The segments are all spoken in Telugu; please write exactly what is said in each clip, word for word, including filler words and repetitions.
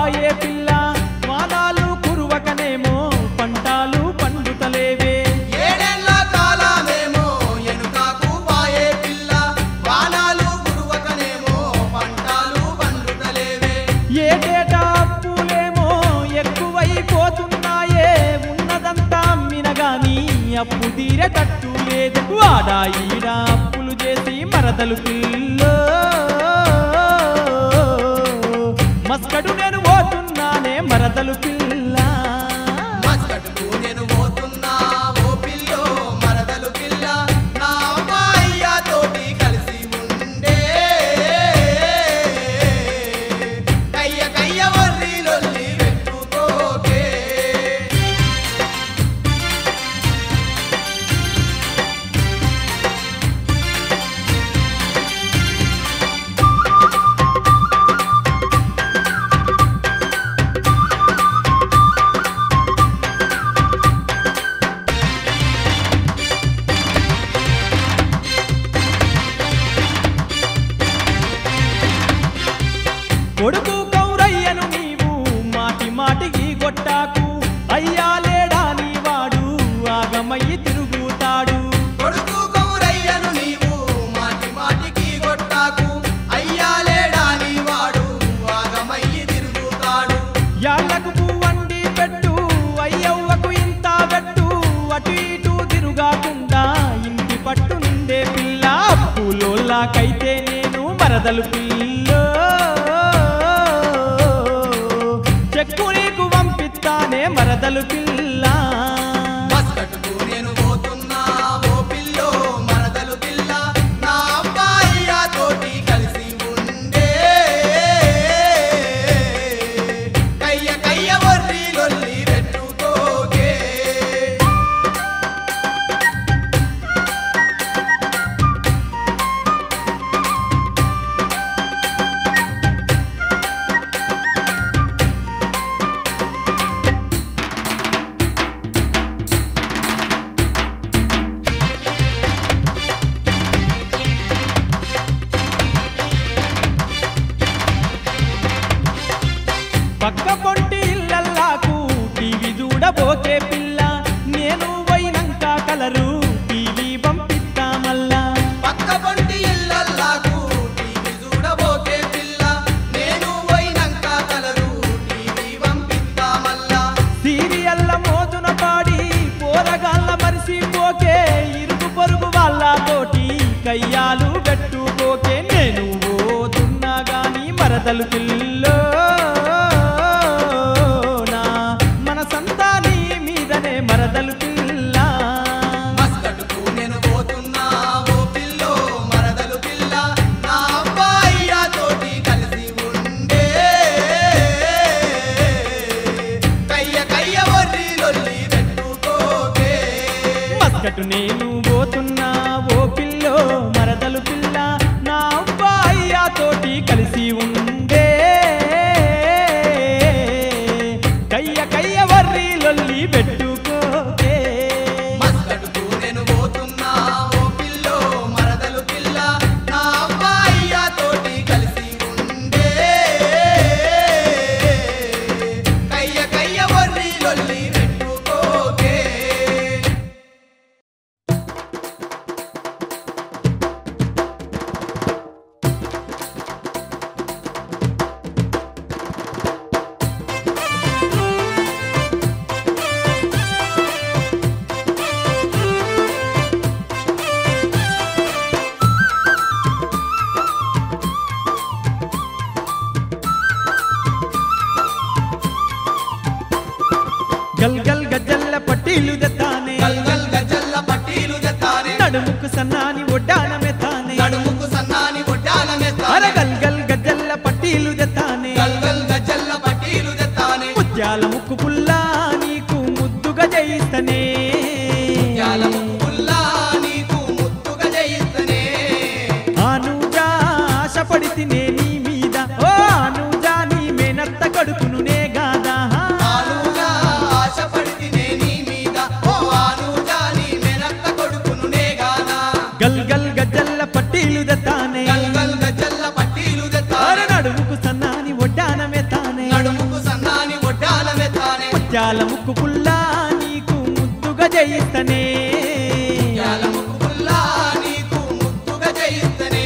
పాయే పిల్ల వానాలు కురువకనేమో పంటాలు పండుతలేవే ఏడేళ్ల కాలమేమో ఎనుకాకు పాయే పిల్ల వానాలు కురువకనేమో పంటాలు పండుతలేవే ఏటేటా అప్పులేమో ఎక్కువైపోతున్నాయే ఉన్నదంతా అమ్మినగాని అప్పు తీరేటట్టు లేదు వాడా ఈడా అప్పులు చేసి మరదలు పిల్లో మస్కడు నేను పోతున్నానే మరదలు పిల్ల మస్కడుకు నేను పోతున్నా ఓ పిల్లో మరదలు పిల్ల నా అమ్మాయ్య తోటి కలిసి ఉండే కయ్య కయ్య వర్రి లొల్లి పెట్టుకోకే కొడుకు కౌరయ్యను నీవు మాటి మాటికి గొట్టాకు అయ్యా లేడా నీ వాడు ఆగమయ్యి తిరుగుతాడు కొడుకు కౌరయ్యను నీవు మాటి మాటికి గొట్టాకు అయ్యా లేడా నీ వాడు ఆగమయ్యి తిరుగుతాడు యాళ్లకు పువ్వండి పెట్టు అయ్యవ్వకు ఇంత పెట్టు అటు ఇటు తిరుగాకుండా ఇంటి పట్టు నిండే పిల్ల అప్పులోలాకైతే నేను మరదలు పిల్లో చెక్కు నీకు పంపిస్తానే మరదలు పిల్ల మస్కట్కు నేను పోతున్నా ఓ పిల్లో మరదలు పిల్ల నా అమ్మాయ్య తోటి కలిసి ఉండే కయ్య కయ్య వర్రి లొల్లి పెట్టుకోకే పక్క పొంటి ఇళ్ళల్లాకు టీవీ చూడబోకే పిల్ల నేను పోయినంక కలరు టీవీ పంపిస్తా మల్లా పక్క పొంటి ఇళ్ళల్లాకు టీవీ చూడబోకే పిల్ల నేను పోయినంక కలరు టీవీ పంపిస్తా మల్లా సీరియల్ల మోజున పాడి పోరగాళ్ళ మరిసిపోకే ఇరుగు పొరుగు వాళ్ళతోటి కయ్యాలు పెట్టుకోకే నేను పోతున్నా గాని మరదలు పిల్లో నా మనసంతా నీ మీదనే మరదలు పిల్ల మస్కట్కు నేను పోతున్నా ఓ పిల్లో మరదలు పిల్ల నా అమ్మాయ్య తోటి కలిసి ఉండే కయ్య కయ్య వర్రి లొల్లి పెట్టుకోకే మస్కటు నేను పోతున్నా ఓ పిల్లో మరదలు పిల్ల నా అబ్బాయ్య తోటి కలిసి ఉండే కయ్య కయ్య వర్రి లొల్లి పెట్టుకోకే మస్కట్కు నేను పోతున్నా ఓ పిల్లో మరదలు పిల్ల నా అమ్మాయ్య తోటి కలిసి ఉండే కయ్య కయ్య వర్రి లొల్లి పెట్టుకోకే గల్ గల్ గజ్జల్ల పట్టీలు దెత్తానే గల్ గల్ గజల్ల పట్టీలు జతానే నడుముకు సన్నాని ఒడ్డానమే తానే నడుముకు సన్నాని ఒడ్డాల అర మెత్తానే గల్ గల్ గజ్జల్ల పట్టీలు దెత్తానే గల్ గల్ గజల్ల పట్టీలు జతానే ముత్యాల ముక్కు పుల్లా నీకు ముద్దుగా జయిస్తనే ముత్యాల ముక్కుల్లా నీకు ముద్దుగా జయిస్తనే ఆనుజా ఆశపడితినే నీ మీద ఓ ఆనుజా నీ మేనత్త కడుపును నే గాదా ఆనుగా ఆశపడితినే నీ మీద ఓ ఆనుగా నీ మెనత్త కొడుకును నేగానా గల్ గల్ గజ్జ ముత్యాల ముక్కు పుల్లా నీకు ముద్దుగా జయిస్తనే ముత్యాల ముక్కు పుల్లా నీకు ముద్దుగా జయిస్తనే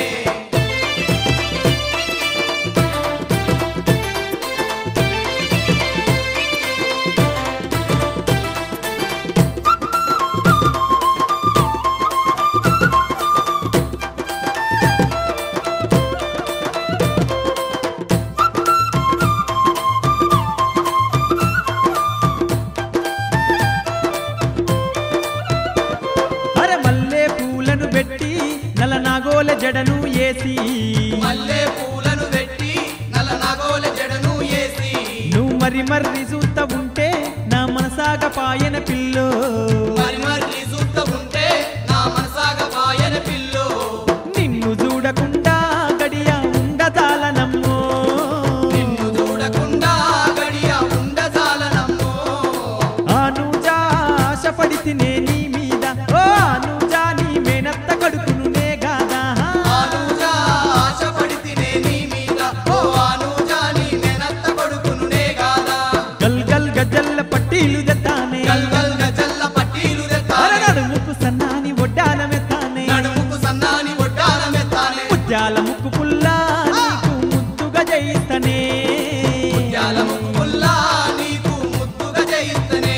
నలనాగోల జడను ఏసి మల్లె పూలను పెట్టి నలనాగోల జడను ఏసి నువ్వు మరి మర్రి చూస్త ఉంటే నా మనసాగ పాయన పిల్లో మరి మర్రి చూస్త ఉంటే నా మనసాగ పాయన పిల్లో నిన్ను చూడకుండా గడియ ఉండదాలనమ్మో నిన్ను చూడకుండా గడియ ఉండదాలనమ్మో అనుజా ఆశపడితినే నీ మీద ఓ అనుజా నీ మేనత్త కడుకును పట్టీలు దెత్తానే గల్గల్ గజల్ల పట్టీలు దెత్తానే నడుముకు సన్నాని ఒడ్డాల మెత్తానే నడుముకు సన్నాని ఒడ్డాల మెత్తానే ముత్యాల ముక్కు పుల్లా నీకు ముద్దుగా జయిస్తనే ముత్యాల ముక్కు పుల్లా నీకు ముద్దుగా జయిస్తనే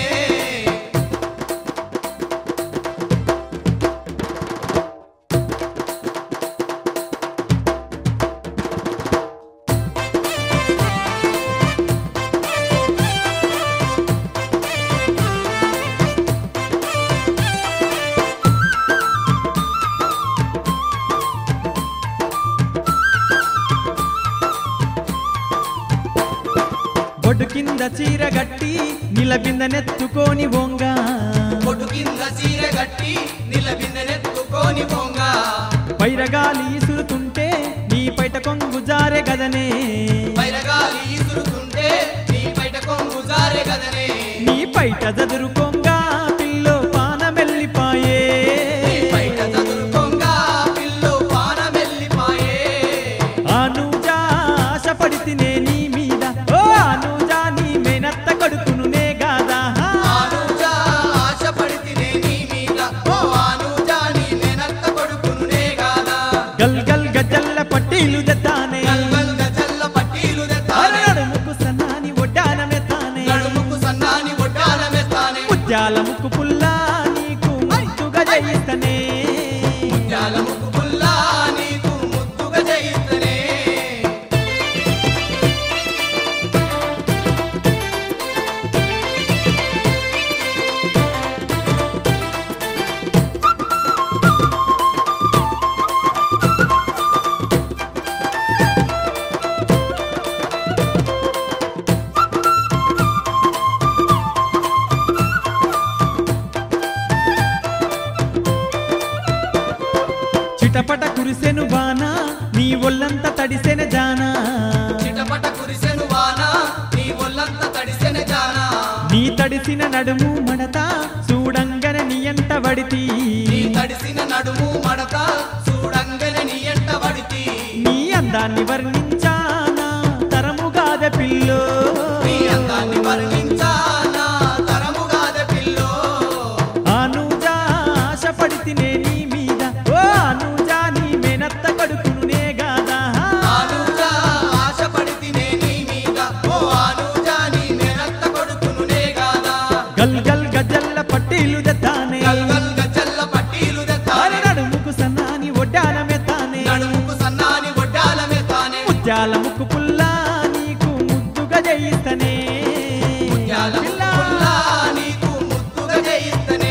బొడ్డు కింద చీర గట్టి నిలబిందనెత్తుకోని బొంగ బొడ్డు కింద చీర గట్టి నిలబిందనెత్తుకోని బొంగ పైరగాలి ఇసురుతుంటే నీ పైట కొంగు జారే గదనే పైరగాలి ఇసురుతుంటే నీ పైట కొంగు జారే గదనే నీ పైట జదురు కొంగ పిల్లో పానమెల్లిపాయే నీ పైట జదురు కొంగ పిల్లో పానమెల్లిపాయే అనుజా ఆశపడితినే నీ మీద ఓ అనుజా నీ మేనత్త కడుకును నే గాదా అనుజా ఆశపడితినే నీ మీద ఓ అనుజా నీ మేనత్త కొడుకును నే గాదా గల్ గల్ గజల్ల పట్టీలు దెత్తానే గల్గల్ గజల్ల పట్టీలు దెత్తానే నడుముకు సన్నాని ఒడ్డాన మెత్తానే నడుముకు సన్నాని ఒడ్డాల మెత్తానే ముత్యాల ముక్కు పుల్లా నీకు ముద్దుగా జయిస్తనే ముత్యాల ముక్కు పుల్లా నీకు ముద్దుగా జయిస్తనే చిటపట కురిసెను బానా నీ ఒళ్ళంత తడిసెన జానా చిటపట కురిసెను వాన నీ ఒళ్ళంత తడిసెన జానా నీ తడిసిన నడుము మడత చూడంగన నీ ఎంట వడితి నీ తడిసిన నడుము మడత చూడంగనే నీ ఎంట వడితి నీ అందాన్ని వర్ణించానా తరముగాద పిల్లో నీ అందాన్ని వర్ణించానా తరముగాద పిల్లో అనుజా ఆశపడితినే నీ మీద ఓ అనుజా నీ మేనత్త కడుకును నే గాదా అనుజా ఆశపడితినే నీ మీద ఓ అనుజా నీ మేనత్త కొడుకును నే గాదా గల్ గల్ గజల్ల పట్టీలు దెత్తానే గల్గల్ గజల్ల పట్టీలు దెత్తానే నడుముకు సన్నాని ఒడ్డాల మెత్తానే నడుముకు సన్నాని ఒడ్డాల మెత్తానే ముత్యాల ముక్కు పుల్లా నీకు ముద్దుగా జయిస్తనే ముత్యాల ముక్కు పుల్లా నీకు ముద్దుగా జయిస్తనే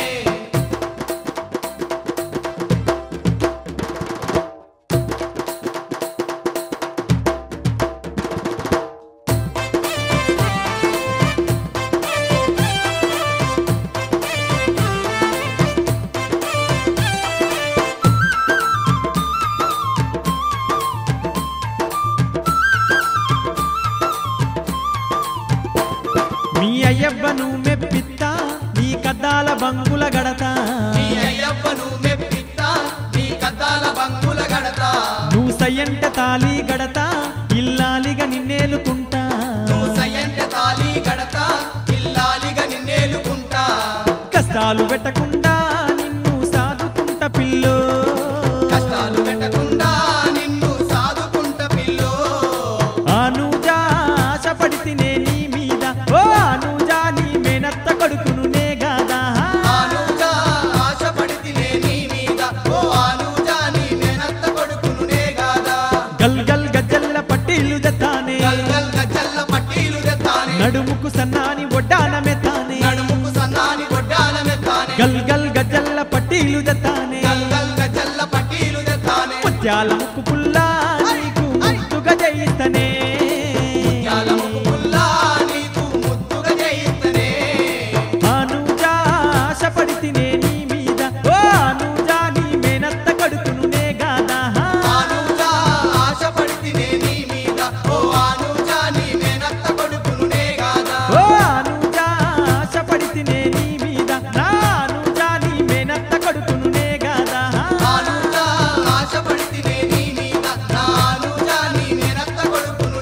మీ అయ్యవ్వను మెప్పిత్తా నీ కద్దాల బంగుల గడతా నీ అయ్యప్పను మెప్పిత్తా నీ కద్దాల బంగుల గడతా నువ్వు సయ్యంట తాళి గడతా ఇల్లాలిగా నిన్నేలుకుంటా నువ్వు సయ్యంట తాళి గడతా కష్టాలు పెట్టకుండా నిన్ను సాదుకుంట పిల్లో కష్టాలు పెట్టకుండా నిన్ను సాదుకుంట పిల్లో అనుజా ఆశపడితినే నీ మీద ఓ అనుజా నీ మేనత్త కొడుకును నే గాదా అనుజా ఆశపడితినే నీ మీద ఓ అనుజా నీ మేనత్త కొడుకును నే గాదా గల్ గల్ గజ్జల్ల పట్టీలు జతానే గల్ గల్ గజ్జల్ల పట్టీలు తెత్తానే నడుముకు సన్నాని ఒడ్డాన మెత్తానే నడుముకు సన్నాని గొడ్డాల మెత్తానే గల్ గల్ గజ్జల్ల పట్టీలు జతానే గల్ గల్ గజ్జల్ల పట్టీలు తెత్తానే ముత్యాల ముక్కు పుల్లా నీకు ముద్దుగా జయిస్తనే ముత్యాలముకు పుల్లా నీకు ముద్దుగా చేయిస్తనే అనుజా ఆశపడితినే నీ మీద ఓ అనుజా నీ మేనత్త కొడుకును నే గాదా అనుజా ఆశపడితినే నీ మీద ఓ అనుజా నీ మేనత్త కొడుకును నే గాదా ఓ అనుజా ఆశపడితినే నీ మీద నా అనుజా నీ మేనత్త కొడుకును నే గాదా అనుజా ఆశపడితినే నీ మీద నా అనుజా నీ మేనత్త కొడుకును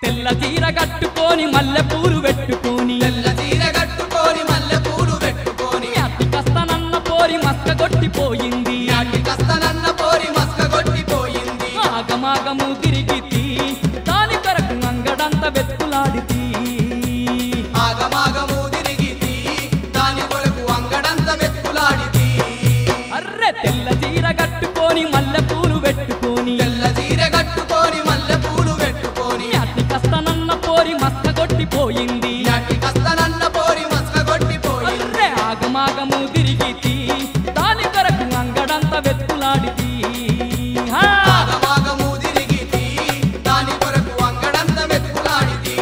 తెల్ల చీర కట్టుకొని మల్లె పూలు పెట్టుకొని తెల్ల చీర కట్టుకొని మల్లె పూలు పెట్టుకొని అతి కస్తనన్న పోరి మస్క కొట్టిపోయింది నాటి కస్తనన్న పోరి మస్క కొట్టిపోయింది ఆగమాగము తిరిగితి దాని కొరకు అంగడంత వెతుకులాడితి ఆగమాగము తిరిగితి దాని కొరకు అంగడంత వెతుకులాడితి అర్రె తెల్ల చీర కట్టుకొని మల్లె పూలు పెట్టుకొని తెల్ల చీర కట్టుకొని మల్లె పూలు పెట్టుకొని అతి కస్తనన్న పోరి మస్క కొట్టిపోయింది నాటి కస్తనన్న పోరి మస్క కొట్టిపోయింది అర్రె ఆగమాగము తిరిగితి దాని కొరకు అంగడంత వెతుకులాడితి హా! ఆగమాగము తిరిగితి దాని కొరకు అంగడంత వెతుకులాడితి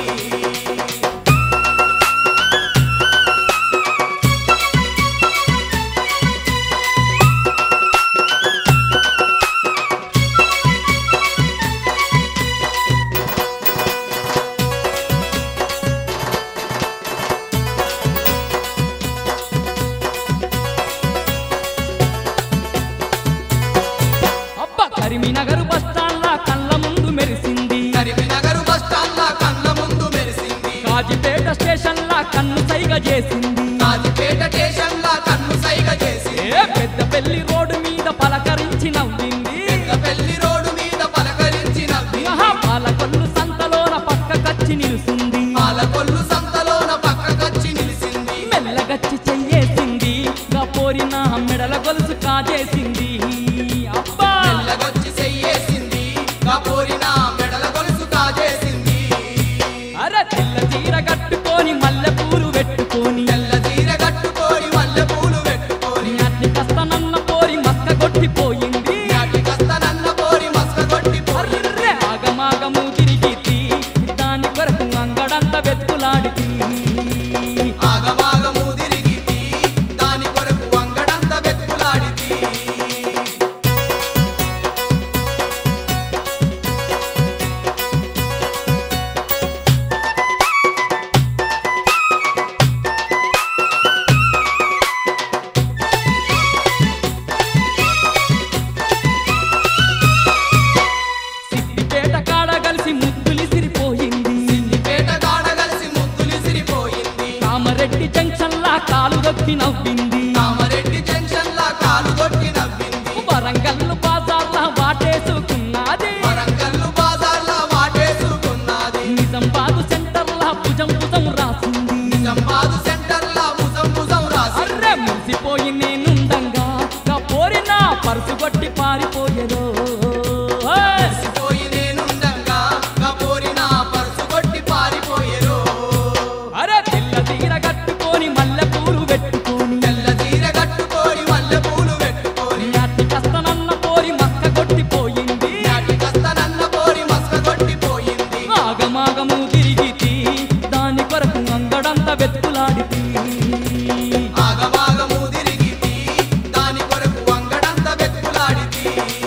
అబ్బా కరీంనగర్ బస్ స్టాండ్ లా కళ్ళ ముందు మెరిసింది కరీంనగర్ బస్ స్టాండ్ లా కళ్ళ ముందు మెరిసింది కాజిపేట స్టేషన్ లా కన్ను సైగ చేసింది కాజిపేట స్టేషన్ లా కన్ను సైగ చేసింది ఏ పెద్ద పెళ్లి రోడ్డు మీద పలకరించి నవ్వింది పెళ్లి రోడ్డు మీద పలకరించి నవ్వి ఆహా, పాలకొల్లు సంతలోన పక్కకచ్చి నిలుసుంది పాలకొల్లు సంతలోన పక్కకొచ్చి నిలిసింది మెల్లగచ్చి చెయ్యేసింది గా పోరిన మెడల గొలుసు కాజేసింది అబ్బా మెల్లగొచ్చి చెయ్యేసింది కాపోరిన మెడల గొలుసు కాజేసింది అరే తెల్ల చీర కట్టుకొని మల్లె పూలు పెట్టుకొని తెల్ల చీర కట్టుకొని మల్లె పూలు పెట్టుకొని అట్టి కస్తనన్న పోరి మస్క కొట్టిపోయింది నాటి కస్తనన్న పోరి మస్క కొట్టిపోయింది అర్రె ఆగమాగము తిరిగితి దాని కొరకు అంగడంత వెతుకులాడితి ఆగమాగము తిరిగితి దాని కొరకు అంగడంత వెతుకులాడితి సిద్దిపేట కాడ కలిసి ముద్దులిసిరిపోయింది సిద్దిపేట కాడ కలిసి ముద్దులిసిరిపోయింది కామరెడ్డి జంక్షన్ లా కాలు దొక్కి నవ్వింది కామారెడ్డి జంక్షన్ లా కాలు కొట్టి నవ్వింది వరంగల్లు బాజార్లా వాటేసుకున్నది వరంగల్లు బాజార్లా వాటేసుకున్నది నిజామాబాదు సెంటర్ లా భుజం భుజం రాసింది నిజామాబాదు సెంటర్ లా భుజం భుజం రాసి అర్రె మురిసిపోయి నేనుండంగా గా పోరిన పరుసు కొట్టి పారిపోయేదో ఓయ్! పోయి నేనుండంగా కపోరిన పరుసు కొట్టి పారిపోయేరో అరే తెల్ల చీర కట్టుకొని మల్లె పూలు పెట్టుకొని తెల్ల చీర కట్టుకొని మల్లె పూలు పెట్టుకొని అట్టి కస్తనన్న పోరి మస్క కొట్టిపోయింది నాటి కస్తనన్న పోరి మస్క కొట్టిపోయింది ఆగమాగము తిరిగితి దాని కొరకు అంగడంత వెతుకులాడితి ఆగమాగము తిరిగితి దాని కొరకు అంగడంత వెతుకులాడితి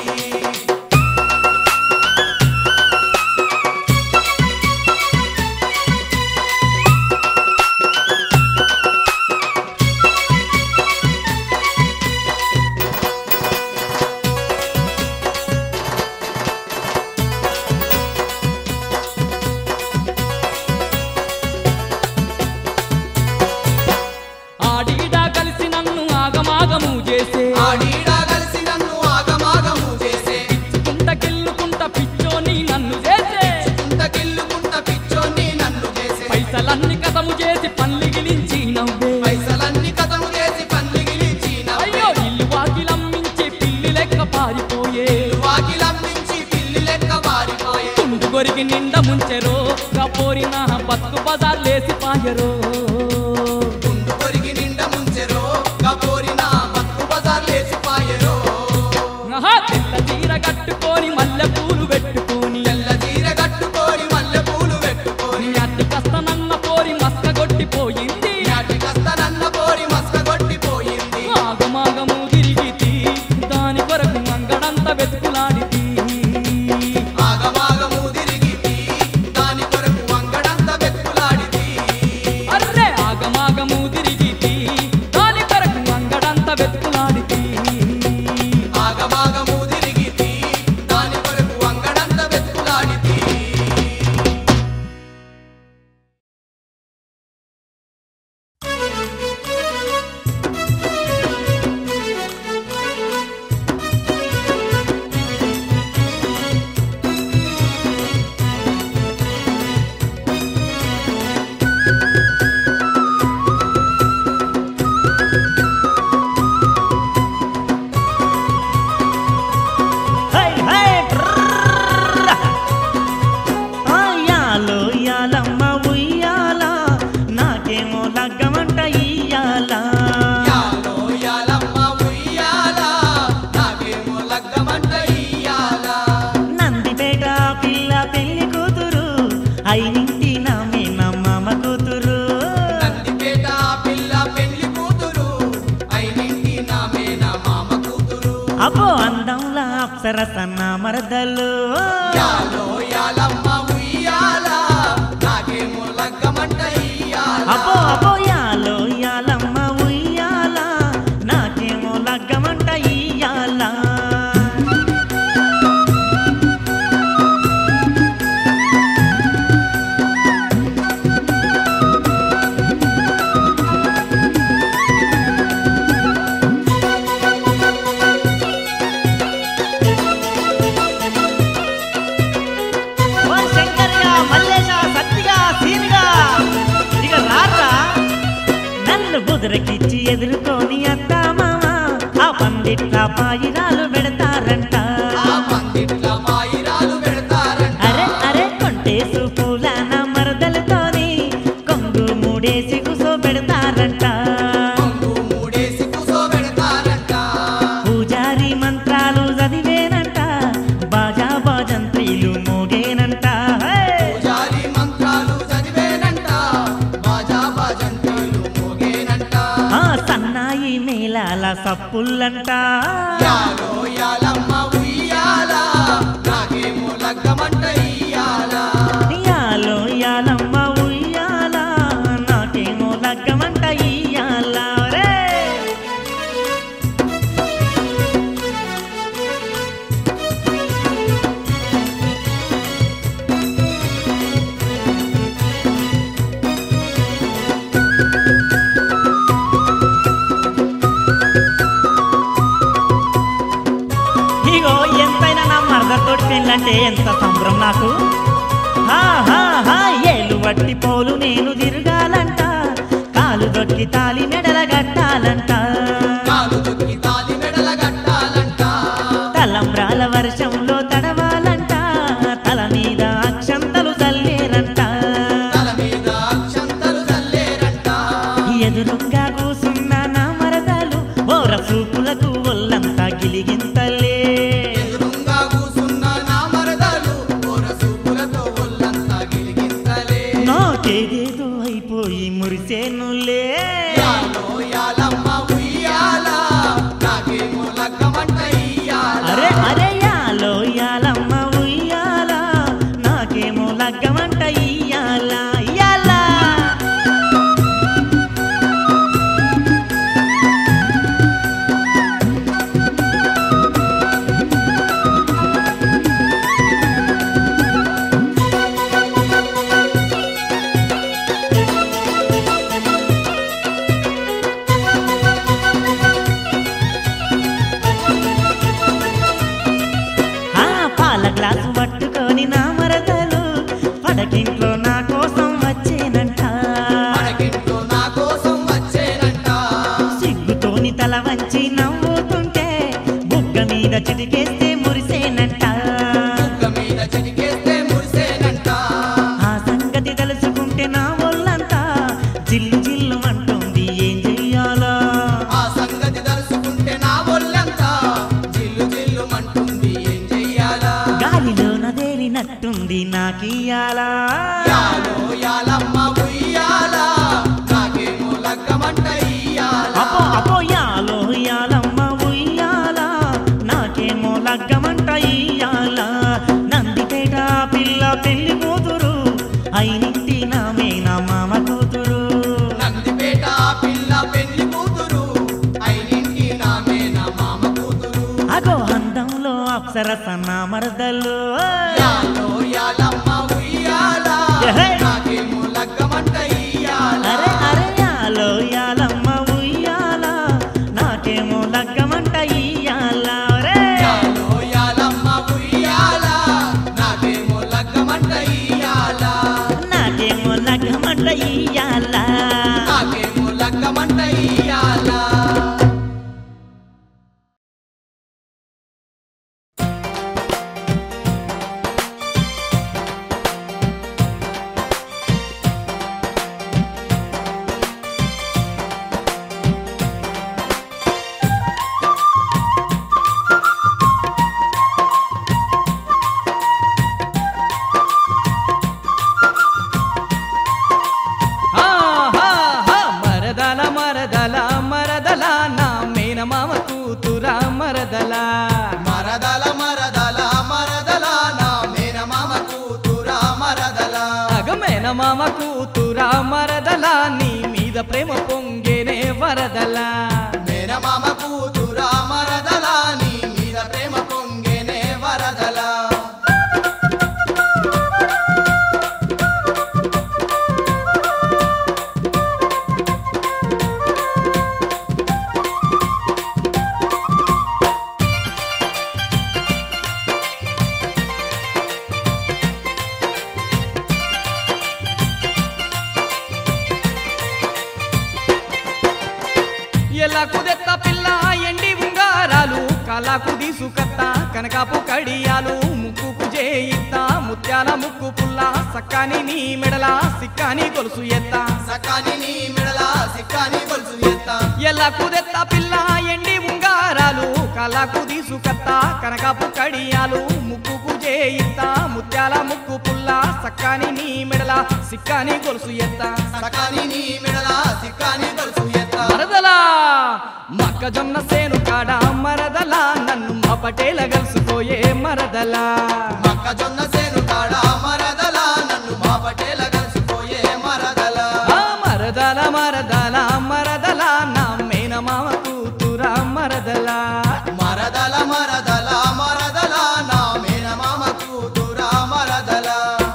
ఆడిడా కలిసి నన్ను ఆగమాగము చేసే ఆడీడా కలిసి నన్ను ఆగమాగము చేసే కుంటకెళ్ళుకుంట పిచ్చోని నన్ను చేసే కుంటకిల్లుకుంట పిచ్చోన్ని నన్ను చేసే పైసలన్నీ కథము చేసి పల్లి గిలించి నవ్వే పైసలన్నీ కథము చేసి పన్నిగిలించి అయ్యో ఇల్లు వాకిలమ్మించి పిల్లి లెక్క పారిపోయే వాకిలమ్మించి పిల్లి లెక్క పారిపోయే తుండు గొరికి నిండా ముంచెరో గా పోరిన బతుకు బజార్లేసి పాయరో గుండు కొరిగి నిండా ముంచెరో కపోరిన బతుకు బజార్ లేచిపాయెరో ఆహా, తెల్ల చీర కట్టుకొని మల్లె పూలు పెట్టుకొని తెల్ల చీర కట్టుకొని మల్లె పూలు పెట్టుకొని అట్టి కస్తనన్న పోరి మస్క కొట్టిపోయింది నాటి కస్తనన్న పోరి మస్క కొట్టిపోయింది ఆగమాగము తిరిగితి దాని కొరకు అంగడంత వెతుకులాడితి ఆగమాగము తిరిగితి దాని కొరకు అంగడంత వెతుకులాడితి అర్రె అబ్బో అందంలా అప్సరసన్న మరదలు యాలో యాలమ్మ ఉయ్యాల నాకేమో లగ్గమంట ఇయ్యాల అబ్బో అబ్బో యాలో యాలమ్మ ఉయ్యాల నాకేమో లగ్గమంట ఇయ్యాల ఓ శంకర్గా మల్లేశ సత్తిగా సీనుగా ఇక రారా నన్ను బుదరకిచ్చి ఎదుర్కొని అత్తా మామ ఆ పందిట్ల పాయిరాలు పెడతారంట ఆ పందిట్ల మాయిరాలు పెడతారంట అరే అరే కొంటేసు పూల నా మరదలతోని కొంగు మూడేసి కుసో పెడతారంట కొంగు మూడేసి కూసోబెడతారంట పూజారి మంత్రాలు చదివేనంట బాజా బాజంత్రీలు మోగేనంట హే! పూజారి మంత్రాలు చదివేనంట బాజా బాజంత్రీలు మోగేనంట ఆ సన్నాయి మేళాల సప్పుల్లంట యాలో యాలమ్మ ఉయ్యాల నాకేమో లగ్గమంట ఇయ్యాల యాలో యాలమ్మ ఉయ్యాల నాకేమో లగ్గమంట ఇయ్యాల రే ఇగో ఎంతైనా నా మరదతోటి పెళ్ళంటే ఎంత సంబరం నాకు హా హా హా ఏలు వట్టి పోలు నేను తిరగాలంట కాలు దొక్కి తాలి మెడల గట్టాలంట కాలు దుక్కి తాలి మెడల గట్టాలంట తలంబ్రాల వర్షంలో తడవాలంట తల మీద అక్షంతలు చల్లేరంట తల మీద అక్షంతలు చల్లేరంట ఎదురుగా కూసున్న నా మరదలు ఓర చూపులకు ఒళ్ళంతా గిలిగింతలే ఎదురుంగా కూసున్న నా మరదలు ఓరసూపులతో ఒళ్ళంతా గిలిగింతలే నాకేదేదో అయిపోయి మురిసేనులే యాలో యాలమ్మ ఉయ్యాల నాకేమో లగ్గమంట ఇయ్యాల అరే అరే యాలో యాలమ్మ ఉయ్యాల నాకేమో లగ్గమంట ఇయ్యాల ఇయ్యాల ఆ పాల గ్లాసు పట్టుకొని నా మరదలు పడకింట్లో నా కోసం వచ్చేనంట మనకింట్లో నా కోసం వచ్చేనంట సిగ్గుతోని తల వంచి నవ్వుతుంటే బుగ్గ మీద చిటికేస్తే మురిసేనంట బుగ్గ మీద చిటికేస్తే మురిసేనంట ఆ సంగతి తెలుసుకుంటే నా ఒళ్ళంతా జిల్లు జిల్లు అంటుంది ఏం చెయ్యాలా ఆ సంగతి తలుసుకుంటే నా ఒళ్ళంతా జిల్లు జిల్లు మంటుంది ఏం చెయ్యాలా గాలిలో నదేలినట్టుంది నాకియాలా యాలో యాలమ్మ ఉయ్యాల నాకేమో లగ్గమంట ఇయ్యాల అపో అపో యాలో యాలమ్మ ఉయ్యాల నాకేమో లగ్గమంట ఇయ్యాల నందిపేట పిల్ల పెళ్లి కూతురు అయినింటి నామే నా మామ కూతురు నందిపేట పిల్ల పెళ్లి కూతురు అయినింటి నామే నా మామ కూతురు అగో అందంలో అప్సరస నా మరదలు యాలో యాలమ్మ ఉయ్యాల ఎహే! నాకేమో లగ్గమంట ఇయ్యాల అరే అరే యాలో యాలమ్మ ఉయ్యాల నాకేమో లగ్గమంట ఇయ్యాల రే యాలో యాలమ్మ ఉయ్యాల నాకేమో లగ్గమంట ఇయ్యాల నాకేమో లగ్గమంట ఇయ్యాల నాకేమో లగ్గమంట ఇయ్యాల మేనమామ కూతురా మరదలా నీ మీద ప్రేమ పొంగేనే వరదలా మేనమామ కూతురా మరదలా నీ మీద ప్రేమ పొంగేనే వరదలా ఎలాకు దెత్త పిల్ల ఎండి ఉంగారాలు కలాకు దీసుకత్త కనకాపు కడియాలు ముక్కుకు చేయిత్త ముత్యాల ముక్కు పుల్ల సక్కాని నీ మెడల సిక్కాని గొలుసు ఎత్త సకాని నీ మెడలా సిక్కాని గొలుసు ఎత్త ఎలాకు దెత్త పిల్ల ఎండి ఉంగారాలు కలాకు దీసుకత్త కనకాపు కడియాలు ముక్కుకు చేయిత్త ముత్యాల ముక్కు పుల్ల సక్కాని నీ మెడల సిక్కాని గొలుసు ఎత్త సకాని నీ మెడలా సిక్కాని గొలుసు ఎత్త మరదలా మొక్కజొన్న సేను కాడ మరదలా నన్ను మా పటేల గలుసుకోయే మరదలా మొక్కజొన్న సేను కాడ మరదలా నన్ను మా పటేల గలుసుకోయే మరదలా ఆ మరదల మరదల మరదలా నా మేనమామ కూతురా మరదలా మరదల మరదల మరదల నా మేనమామ కూతురా మరదల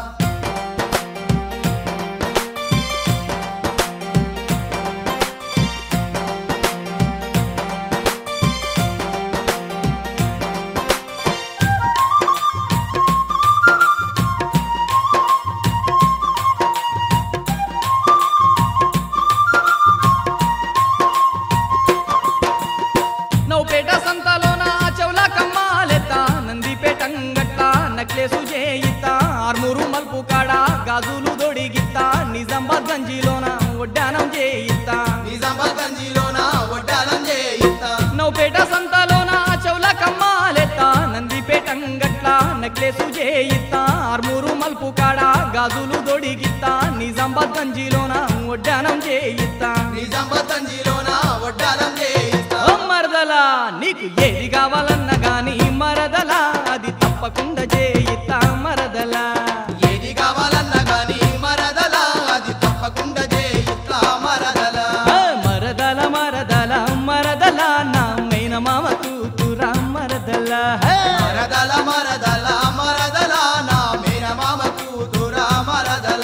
నౌపేట సంతలోన చెవుల కమ్మాలెత్త నందిపేట అంగట్ల నక్లేసు చేయిత్త ఆర్మూరు మల్పు కాడ గాజులు దొడిగిత్త నిజామాబాద్ గంజిలోన ఒడ్డానం చేయిత్త నిజామాబాద్ గంజిలోన వడ్డాలం చేయిత్త నౌపేట సంతలోన చెవుల కమ్మాలెత్త నందిపేట అంగట్ల నక్లేసు చేయిత్త ఆర్మూరు మల్పు కాడ గాజులు దొడిగిత్త నిజామాబాద్ గంజిలోన ఒడ్డానం చేయిత్త నిజామాబాద్ గంజిలోన వడ్డాలం చేయిత్త ఓ మరదలా నీకు ఏది కావాలన్నా గాని మరదలా అది తప్పకుండా చేయిత్తా మరదలా ఏది కావాలన్నా గాని మరదల అది తప్పకుండా చేయిత్త మరదల ఆ మరదల మరదల మరదలా నా మేనమామ కూతురా మరదలా హే! మరదల మరదల మరదల నా మేనమామ కూతురా మరదల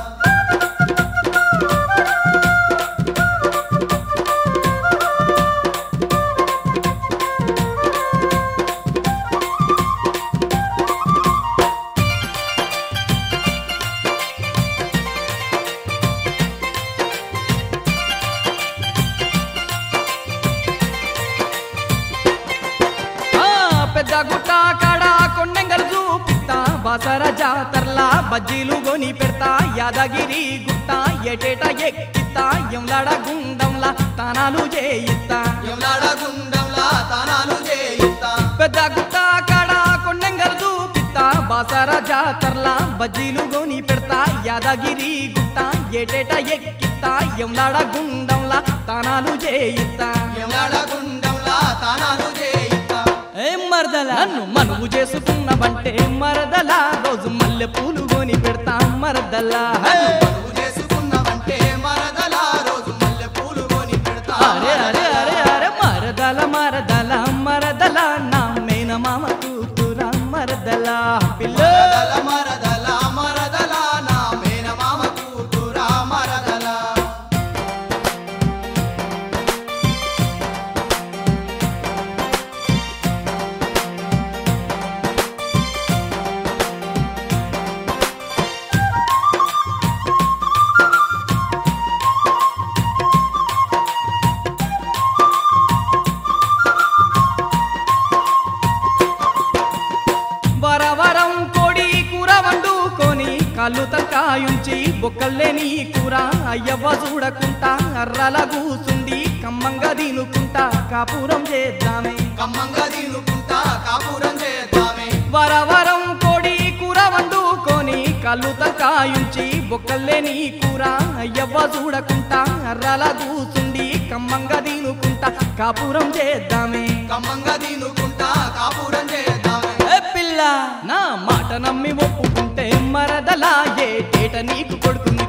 ఆ పెద్ద గుట్ట కాడ కొండెంగలు చూపిస్తా బాసర జాతర్లా బజ్జీలు గొని పెడతా యాదగిరి గుట్ట ఎటేట ఎక్కిత్తా ఎంలాడ గుండంలా తానాలు చేయిత్తా ఎమ్లాడ గుండంలా తానాలు చేయిత్త పెద్ద గుట్ట కాడ కొండెంగలు చూపిస్తా బాసర జాతర్లా బజ్జీలు గొని పెడతా యాదగిరి గుట్ట ఎటేట ఎక్కిత్తా ఎంలాడ గుండంలా తానాలు చేయిత్తా ఎమ్లాడ గుండంలా తానాలు చేయిత్త ఏ మరదల నన్ను మనువు చేసుకున్నవంటే మరదల రోజు మల్లె పూలు కొని పెడతా మరదల మనువు చేసుకున్నావంటే మరదల రోజు మల్లె పూలు కొని పెడతా అరే అరే అరే అరే మరదల మరదల మరదల నా మేనమామ కూతురా మరదల పిల్ల మరదల మరదల మరదల నా మేనమామ కూతురా మరదల వరవరం కోడి కూర వండుకొని కళ్ళు తక్కాయుంచి బొక్కల్లేని కూర అయ్యవ్వ చూడకుంటా అర్రల కూసుండి కమ్మంగా తినుకుంటా కాపురం చేద్దామే కమ్మంగా తినుకుంటా కాపురం చేద్దామే వరవరం కోడి కూర వండుకొని కళ్ళు తక్కాయుంచి బొక్కల్లేని కూర అయ్యవ్వ చూడకుంటా అర్రల కూసుండి కమ్మంగా తినుకుంటా కాపురం చేద్దామే కమ్మంగా తినుకుంటా కాపురం చేద్దామే ఏ పిల్ల నా మాట నమ్మి ఒప్పుకుంటే మరదలా ఏ ఏట నీకు కొడుకుని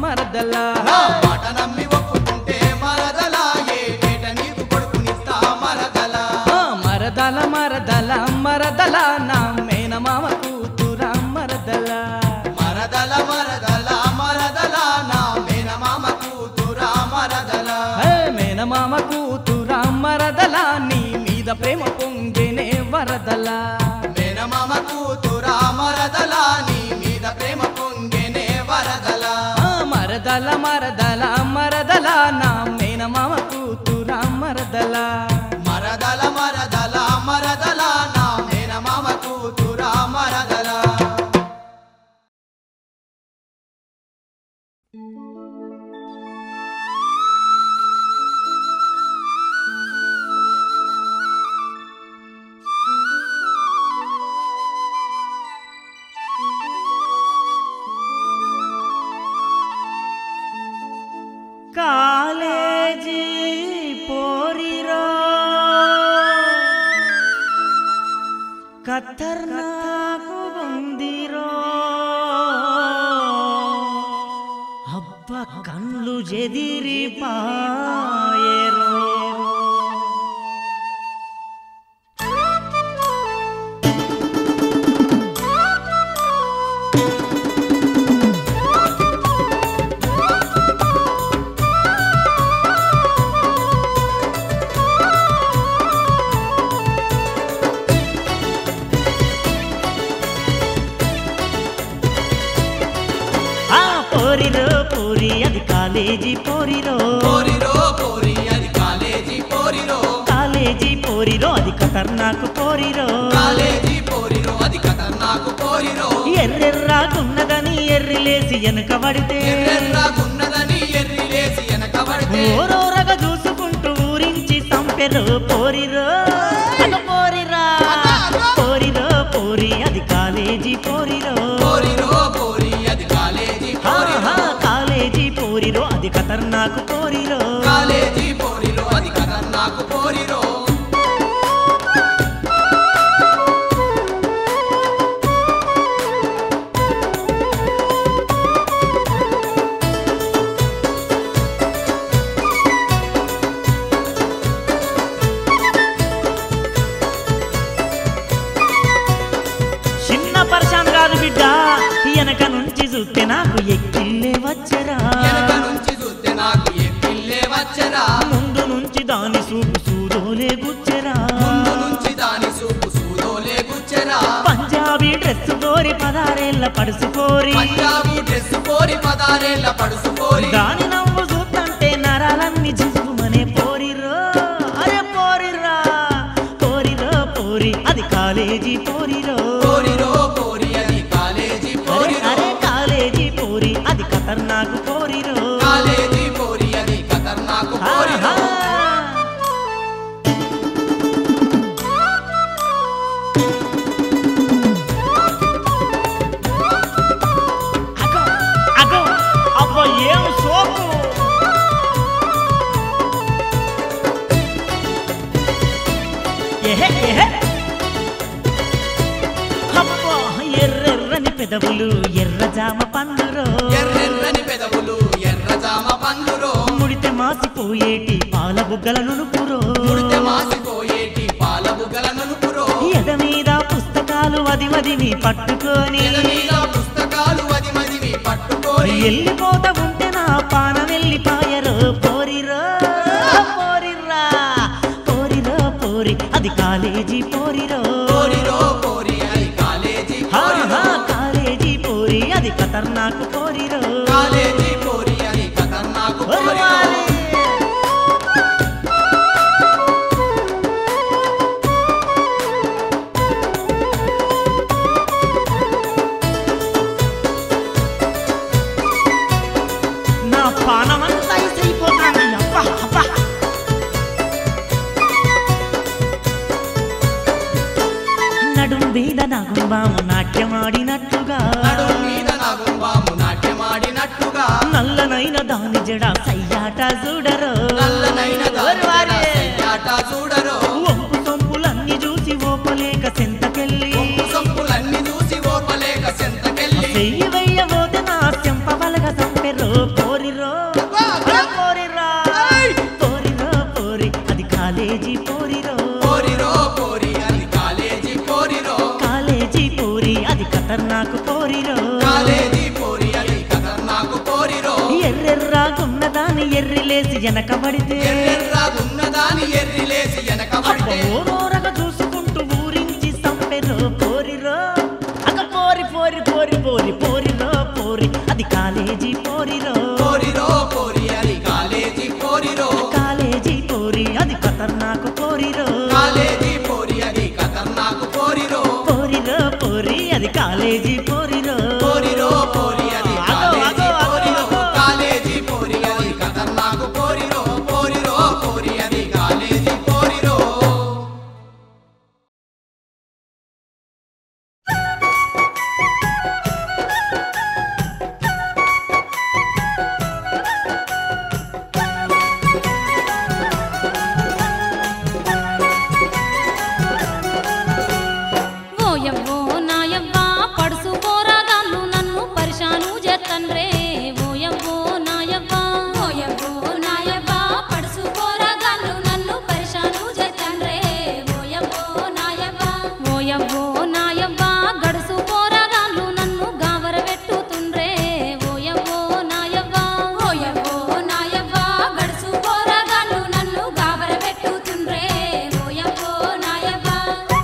మరదలా నా మాట నమ్మి ఒప్పుకుంటే మరదలా ఏటేట నీకు కొడుకునిస్తా మరదలా ఆ, మరదల మరదల మరదల నా మేనమామ కూతురా మరదలా మరదల మరదల మరదల నా మేనమామ కూతురా మరదల ఏ మేనమామ కూతురా మరదల నీ మీద ప్రేమ పొంగేనే వరదలా మేనమామ కూతురా మరదల నీ మీద ప్రేమ పొంగెనే వరదల ఆ, మరదల మరదల మరదల నా మేనమామ కూతురా మరదలా మరదల మరదల మరదల నా మేనమామ కూతురా మరదల కాలేజీ పోరిరో ఖతర్నాకు ఉందిరో అబ్బ కళ్ళు చెదిరి పాయరో పోరిరో పోరి అది కాలేజీ పోరిరో పోరిరో పోరి అది కాలేజీ పోరిరో కాలేజీ పోరిరో అది ఖతర్నాకు పోరిరో కాలేజీ పోరిరో అది ఖతర్నాకు పోరిరో ఎర్రెర్రాకున్నదని ఎర్రిలేసి వెనక పడితే ఎర్రెర్రాకున్నదని ఎర్రిలేసి వెనకబడితే ఓరోరగా చూసుకుంటూ ఊరించి సంపెరో పోరిరో అగ పోరిరా పోరిరో పోరి అది కాలేజీ పోరిరో పోరిరో పోరి అది కాలేజీ పోరిరో ఆహా, కాలేజీ పోరిరో అది ఖతర్నాకు పోరిరో కాలేజీ పోరిరో అది ఖతర్నాకు పోరిరో చిన్న పర్షాన్ కాదు బిడ్డ వెనక నుంచి చూస్తే నాకు ఎక్కిల్లే వచ్చరా వెనక నుంచి చూస్తే నాకు ఎక్కిల్లే వచ్చరా ముందు నుంచి దాని సూపు సూదోలే గుచ్చరా ముందు నుంచి దాని సూపు సూదోలే గుచ్చెరా పంజాబీ డ్రెస్ కోరి పదారేళ్ళ పడుసు కోరి పంజాబీ డ్రెస్ పోరి పదారేళ్ళ పడుసు పోరి దాని నవ్వు చూస్తుంటే నరాలన్నీ చూసుమనే పోరిరో అరే పోరిరా పోరిరో పోరి అది కాలేజీ పోరిరో పోరిరో పోరి అది కాలేజీ అరే పోరిరో అరే కాలేజీ పోరి అది ఖతర్నాకు పోరిరో కాలేజీ పోరి అది ఖతర్నాకు పోరిరో ఆహా. అగో అగో అబ్బో ఏం సోపు ఎహె ఎహె అబ్బో ఎర్రెర్రని పెదవులు ఎర్ర జామ పండురో ఎర్రెర్రని పెదవులు ఎర్ర జామ పండురో ముడితే మాసిపోయేటి పాల బుగ్గల నునుపురో ముడితే మాసిపోయేటి పాల బుగ్గల నునుపురో ఎద మీద పుస్తకాలు వది వదిని పట్టుకొని ఎద మీద పుస్తకాలు అది మదివి పట్టుకొని వెళ్ళిపోతా ఉంటే నా పాన వెళ్ళిపాయరో పోరిరో పోరిరా పోరిరో పోరి అది కాలేజీ పోరిరో పోరిరో పోరి అది కాలేజీ పోరిరో ఆహా, కాలేజీ పోరి అది ఖతర్నాకు పోరిరో కాలేజీ పోరి అది ఖతర్నాకు పోరిరో ఒరువాలే. నా పానమంతా అయిపోతాను అబ్బా అబ్బా నడుం మీద నాగుంబాము నాట్యమాడినట్టుగా నడుం మీద నాగుంబాము నాట్యమాడినట్టుగా నల్లనైన దాని జడ సయ్యాట చూడరో నల్లనైన దాని ఒరువాలే. సయ్యాట చూడరో వంపు సొంపులన్నీ చూసి ఓపలేక సెంతకెళ్ళి ఒప్పు సొప్పులన్నీ చూసి ఓపలేక సెంతకెళ్ళి చెయ్యి వెయ్యబోతే నా చెంప వలగ సంపెరో పోరిరో కాలేజీ పోరి అది ఖతర్నాకు పోరిరో ఎర్రెర్రాకున్నదాని ఎర్రిలేసి వెనకబడితే ఎర్రెర్రాగున్నదాని ఎర్రిలేసి వెనకబడితే ఓరోరగ చూసుకుంటూ ఊరించి సంపెరో పోరిరో అక పోరి పోరి పోరి పోరి పోరిరో పోరి అది కాలేజీ పోరిరో పోరిరో పోరి అది కాలేజీ పోరిరో కాలేజీ పోరి అది ఖతర్నాకు పోరిరో కాలేజీ పోరి అది ఖతర్నాకు పోరిరో పోరిరో పోరి అది కాలేజీ పోరిరో పోరిరో పోరి అది ఆగో, ఆగో, కాలేజీ ఆగో, పోరిరో ఆగో. కాలేజీ పోరి అది ఖతర్నాకు పోరిరో పోరిరో పోరి అది కాలేజీ పోరిరో ఓయవ్వో నాయవ్వా పడుసు పోరాగాళ్ళు నన్ను పరిశాను చేతండ్రే ఓయవ్వో నాయవ్వా ఓయవ్వో నాయవ్వా పడుసు పోరాగాళ్ళు నన్ను పరిశాను చేతండ్రే ఓయవ్వో నాయవ్వా ఓయవ్వో నాయవ్వా గడుసు పోరాగాళ్ళు నన్ను గావర పెట్టుతుండ్రే ఓయవ్వో నాయవ్వా ఓయవ్వో నాయవ్వా గడుసు పోరాగాళ్ళు నన్ను గావర పెట్టుతుండ్రే ఓయవ్వో నాయవ్వా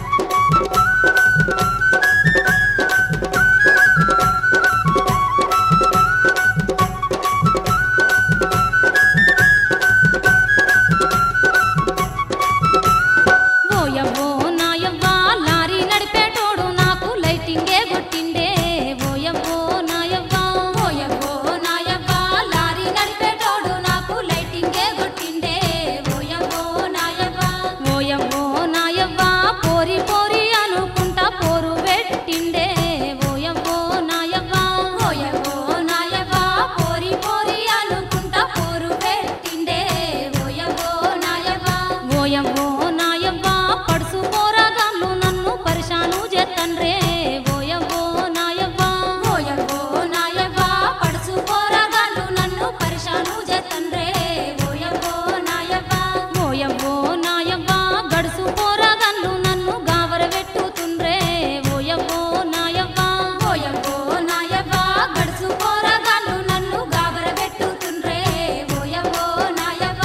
ఓయవ్వో నాయవ్వా లారీ నడిపేటోడు నాకు లైటింగే కొట్టిండే ఓయవ్వో నాయవ్వా ఓయవ్వో నాయవ్వా లారీ నడిపేటోడు నాకు లైటింగే కొట్టిండే ఓయవ్వో నాయవ్వా ఓయవ్వో నాయవ్వా పోరి పోరి అనుకుంటా పోరు పెట్టిండే ఓయవ్వో నాయవ్వా ఓయవ్వో నాయవ్వా పోరి పోరి అనుకుంటా పోరు పెట్టిండే ఓయవ్వో నాయవ్వా ఓయవ్వో నాయవ్వా పడుసు పోరాగాళ్ళు నన్ను పరిశాను చేతండ్రే ఓయవ్వో నాయవ్వా ఓయవ్వో నాయవ్వా పడుసు పోరాగాళ్ళు నన్ను పరిశాను చేతండ్రే ఓయవ్వో నాయవ్వా ఓయవ్వో నాయవ్వా గడుసు పోరాగాళ్ళు నన్ను గావర పెట్టుతుండ్రే ఓయవ్వో నాయవ్వా ఓయవ్వో నాయవ్వా గడుసు పోరాగాళ్ళు నన్ను గావర పెట్టుతుండ్రే ఓయవ్వో నాయవ్వా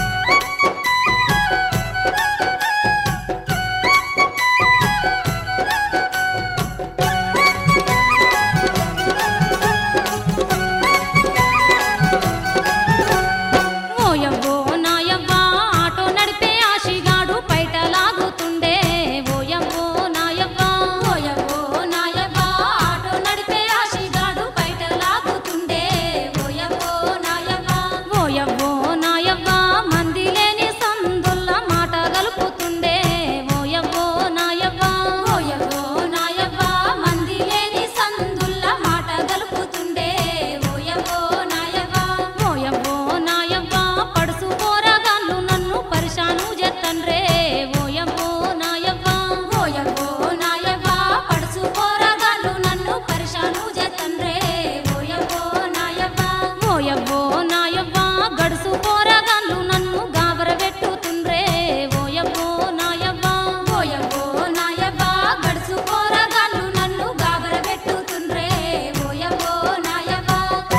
ఓయవ్వో నాయవ్వా ఆటో నడిపే ఆశిగాడు బయట లాగుతుండే ఓయవ్వో నాయవ్వా ఓయవ్వో నాయవ్వా ఆటో నడిపే ఆశిగాడు బయట లాగుతుండే ఓయవ్వో నాయవ్వా ఓయవ్వో నాయవ్వా మంది లేని సందుల్ల మాట గలుపుతుండే ఓయవ్వో నాయవ్వా ఓయవ్వో నాయవ్వా మంది లేని సందుల్ల మాట గలుపుతుండే ఓయవ్వో నాయవ్వా ఓయవ్వో నాయవ్వా పడుసు పోరాగాళ్ళు నన్ను పరిశాను చేతండ్రే ఓయవ్వో నాయవ్వా ఓయవ్వో నాయవ్వా పడుసు పోరాగాళ్ళు నన్ను పరిశాను చేతండ్రే ఓయవ్వో నాయవ్వా ఓయవ్వో నాయవ్వా గడుసు పోరాగాళ్ళు నన్ను గాబర పెట్టుతుండ్రే ఓయవ్వో నాయవ్వా ఓయవ్వో నాయవ్వా గడుసు పోరాగాళ్ళు నన్ను గాబర పెట్టుతుండ్రే ఓయవ్వో నాయవ్వా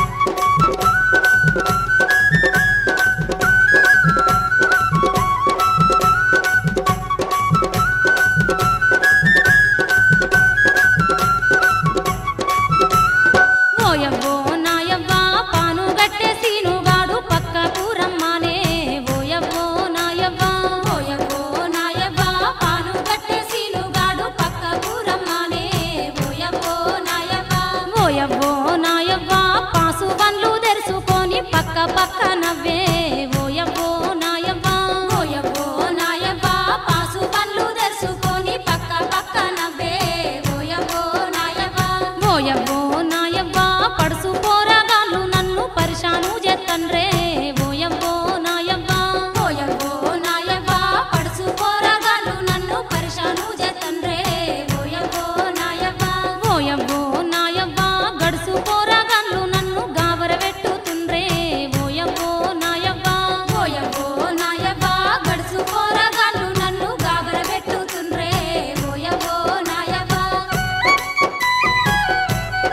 ఓయవ్వో నాయవ్వా పాను గట్టే సీనుగాడు పక్కకు రమ్మానే ఓయవ్వో నాయవ్వా ఓయవ్వో నాయవ్వా పాను గట్టే సీనుగాడు పక్కకు రమ్మానే ఓయవ్వో నాయవ్వా ఓయవ్వో నాయవ్వా పాసు బండ్లు తెరుచుకొని పక్క పక్క నవ్వే ఓయవ్వో నాయవ్వా ఓయవ్వో నాయవ్వా పాసు బండ్లు తెరుచుకొని పక్క పక్క నవ్వే ఓయవ్వో నాయవ్వా ఓయవ్వో నాయవ్వా పడుసు పోరాగాళ్ళు నన్ను పరిశాను చేతండ్రే ఓయవ్వో నాయవ్వా ఓయవ్వో నాయవ్వా పడుసు పోరాగాళ్ళు నన్ను పరిశాను చేతండ్రే ఓయవ్వో నాయవ్వా ఓయవ్వో నాయవ్వా గడుసు పోరాగాళ్ళు నన్ను గావర పెట్టుతుండ్రే ఓయవ్వో నాయవ్వా ఓయవ్వో నాయవ్వా గడుసు పోరాగాళ్ళు నన్ను గావర పెట్టుతుండ్రే ఓయవ్వో నాయవ్వా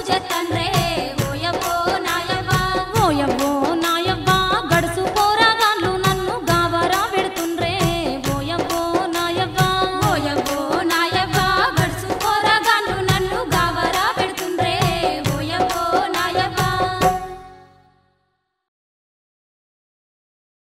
చెత్త